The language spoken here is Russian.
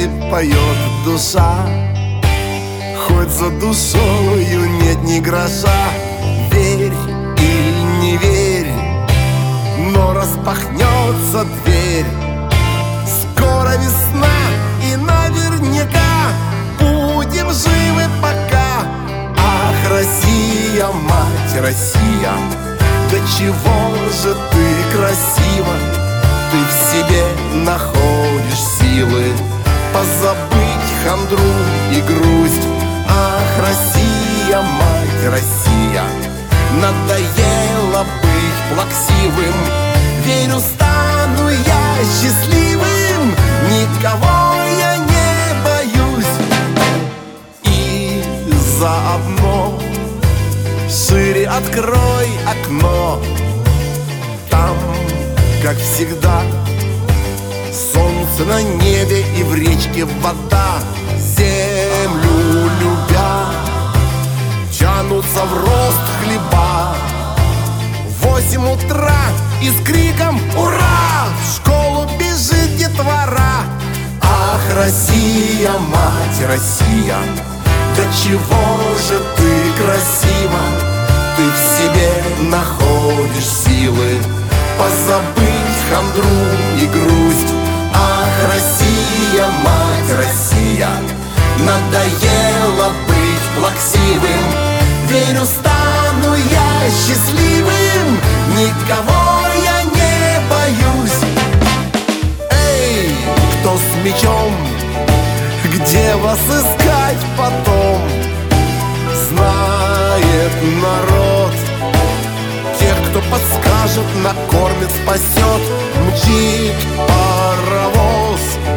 небе поет душа, хоть за душою нет ни гроша. Верь или не верь, но распахнется дверь. Скоро весна, и наверняка будем живы пока. Ах, Россия, мать Россия, до чего же ты красива! Ты в себе находишь силы позабыть хандру и грусть. Ах, Россия, мать Россия, надоело быть плаксивым. Верю, стану я счастливым, никого я не боюсь. И заодно шире открой окно. Там, как всегда, солнце на небе и в речке вода. Землю любя, тянутся в рост хлеба. В 8 утра и с криком «Ура!» в школу бежит детвора. Ах, Россия, мать Россия, до чего же ты красива! Ты в себе находишь силы позабыть хандру и грусть. Ах, Россия, мать Россия, надоело быть плаксивым. Верю, стану я счастливым, никого я не боюсь. Эй, кто с мечом, где вас искать потом? Знает народ, тех, кто подскажет, накормит, спасет. Мчит паровоз